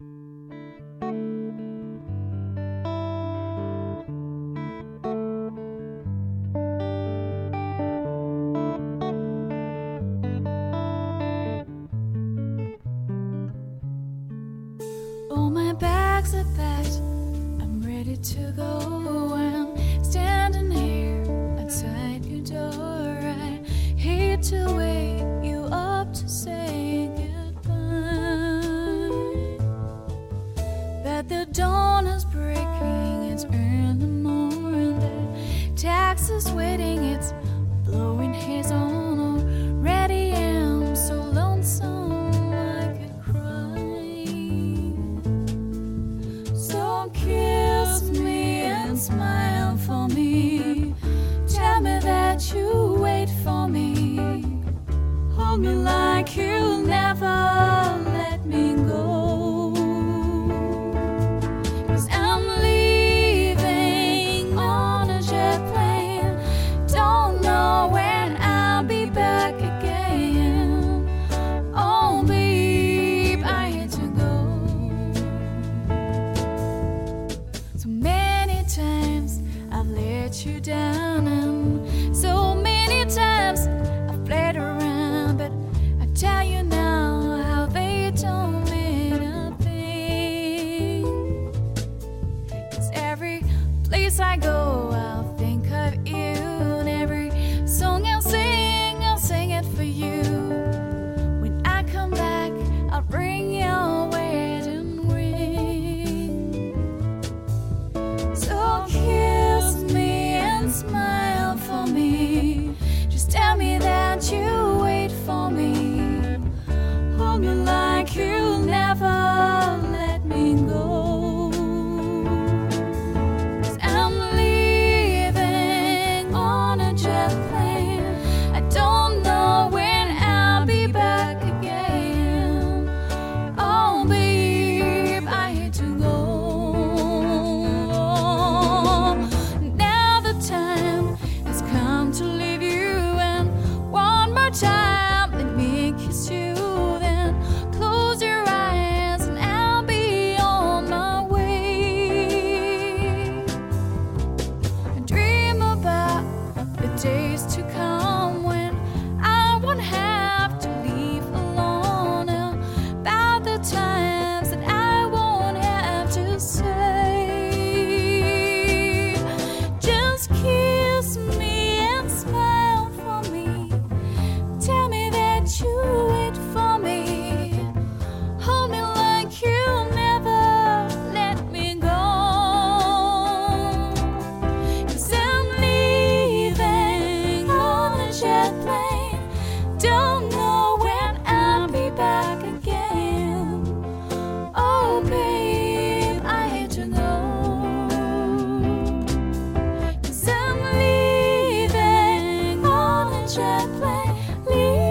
All my bags are packed, I'm ready to go. I'm standing here outside your door. I hate to wake you up to say goodbye, but the dawn is breaking, it's early morning. The taxi's waiting, it's blowing haze on already. I'm so lonesome I could cry. So kiss me and smile for me. Tell me that you wait for me. Hold me like you'll never let me go. 'Cause I'm leaving on a jet plane. Don't know when I'll be back again. Oh, babe, I hate to go. So many times I've let you down, and so many times I've played around, but I tell you now how they don't mean a thing. 'Cause every place I go, I'll think of you, and every song I'll sing it for you. When I come back, I'll bring your wedding ring. So kiss me and smile for me. Just tell me that you wait for me. Hold me like you'll never let me go. 'Cause I'm leaving on a jet plane. I don't know when I'll be back again. Oh, babe, I hate to go. Now the time has come to leave you, and one more time let me kiss you. Then close your eyes and I'll be on my way. I dream about the days to come when I won't have to leave alone, and about the times that I won't have to say. Just kiss me and smile for me. Tell me that you wait for me. Hold me like you'll never let me go. 'Cause I'm leaving on a jet plane. Don't know when I'll be back again. Oh, babe, I hate to go. 'Cause I'm leaving on a jet plane.